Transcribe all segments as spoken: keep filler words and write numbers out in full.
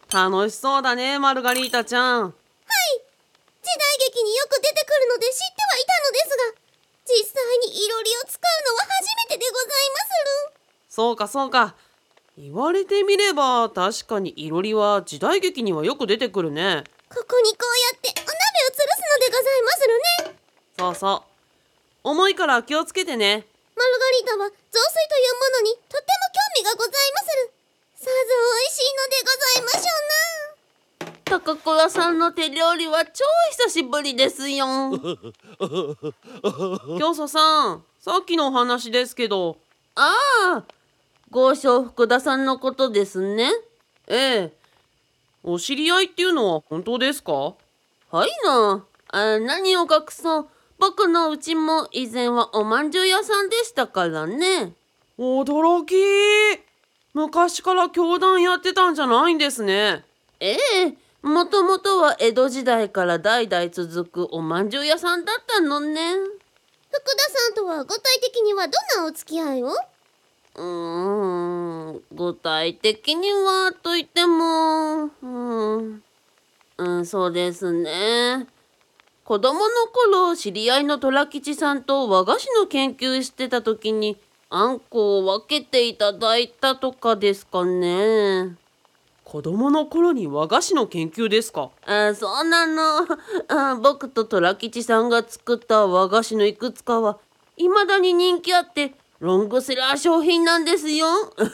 楽しそうだね、マルガリータちゃん。 はい、時代劇によく出てくるので知ってはいたのですが、実際にいろりを使うのは初めてでございまする。 そうかそうか。言われてみれば確かにいろりは時代劇にはよく出てくるね。 ここにこうやってお鍋を吊るすのでございまするね。 そうそう。重いから気をつけてね。 マルガリータは雑炊というものにとても興味がございまする。さぞおいしいのでございましょうな。 高倉さんの手料理は超久しぶりですよ。 教祖さん、さっきのお話ですけど。 ああ、豪商福田さんのことですね。 ええ。お知り合いっていうのは本当ですか？ はいな。あ、何を隠そう。僕のうちも以前はおまんじゅう屋さんでしたからね。 驚き。昔から教団やってたんじゃないんですね。 ええ、もともとは江戸時代から代々続くおまんじゅう屋さんだったのね。 福田さんとは具体的にはどんなお付き合いを？ うーん、具体的にはと言っても、うん、うん、そうですね。子供の頃、知り合いの虎吉さんと和菓子の研究してた時に、あんこを分けていただいたとかですかね。 子供の頃に和菓子の研究ですか？ あ、そうなの。あ、僕と虎吉さんが作った和菓子のいくつかは、未だに人気あって、ロングセラー商品なんですよ。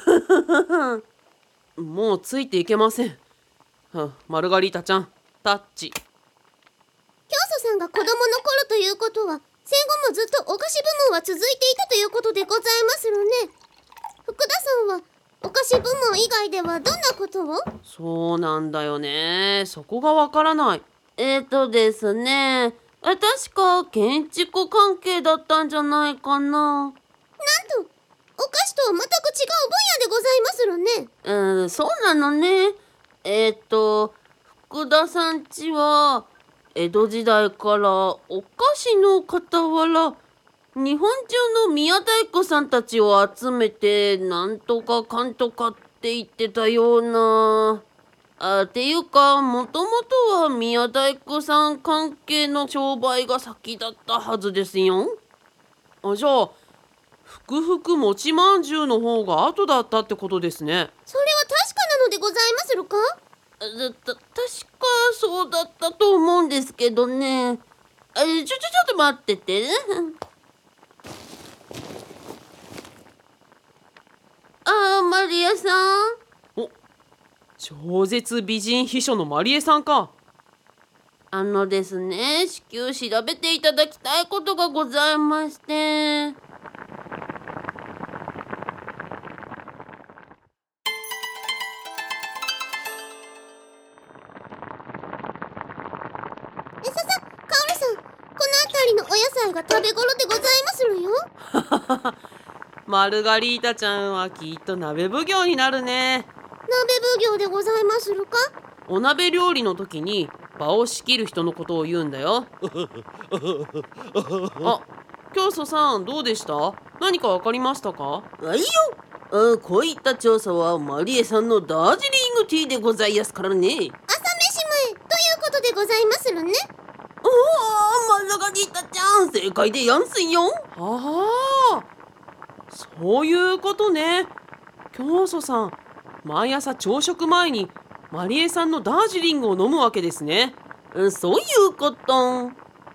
もうついていけません。はマルガリータちゃん、タッチ。 教祖さんが子供の頃ということは、戦後もずっとお菓子部門は続いていたということでございますよね。福田さんはお菓子部門以外ではどんなことを？ そうなんだよね。そこがわからない。 えーとですね、確か建築関係だったんじゃないかな。 なんと、お菓子とは全く違う分野でございまするね。 うん、そうなのね。えーと、福田さんちは、江戸時代からお菓子の傍ら、日本中の宮大工さんたちを集めて、なんとかかんとかって言ってたような。あ、っていうか、もともとは宮大工さん関係の商売が先だったはずですよ。 あ、じゃあ、ふくふくもちまんじゅうの方が後だったってことですね。 それは確かなのでございまするか？ た、た、確かそうだったと思うんですけどね。あ、ちょ、ちょ、ちょっと待ってて。ああ、マリエさん。 お、超絶美人秘書のマリエさんか。 あのですね、至急調べていただきたいことがございまして。え、 ささ、カオルさん、この辺りのお野菜が食べ頃でございまするよ。 マルガリータちゃんはきっと鍋奉行になるね。 鍋奉行でございまするか？ お鍋料理の時に場を仕切る人のことを言うんだよ。あ、教祖さんどうでした？何かわかりましたか？ はいよ。あ、こういった調査はマリエさんのダージリングティーでございやすからね。 朝飯前ということでございまするね。 おお、マルガリータちゃん、正解でやんすよ。 ああ、そういうことね。教祖さん、毎朝朝食前にマリエさんのダージリングを飲むわけですね。 うん、そういうこと。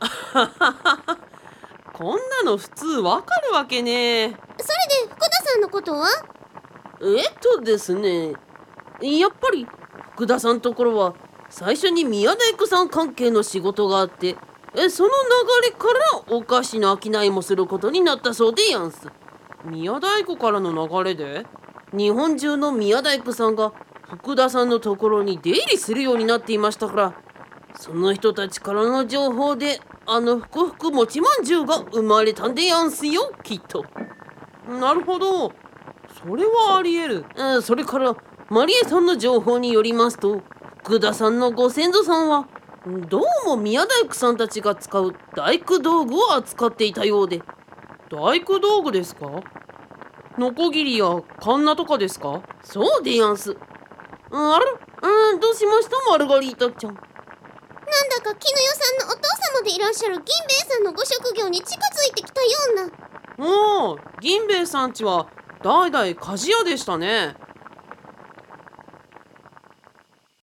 こんなの普通わかるわけね。 それで福田さんのことは？ えっとですね、やっぱり福田さんところは最初に宮大工さん関係の仕事があって、えその流れからお菓子の商いもすることになったそうでやんす。 宮大工からの流れで？ 日本中の宮大工さんが福田さんのところに出入りするようになっていましたから、その人たちからの情報であのふくふくもちまんじゅうが生まれたんでやんすよ、きっと。 なるほど、それはありえる。 えそれからマリエさんの情報によりますと、福田さんのご先祖さんはどうも宮大工さんたちが使う大工道具を扱っていたようで。 大工道具ですか？ノコギリやカンナとかですか？ そうでやんす。 うんあれうんどうしましたマルガリータちゃん。 なんだか絹代さんのお父様でいらっしゃる銀兵衛さんのご職業に近づいてきたような。 おお、銀兵衛さんちは代々鍛冶屋でしたね。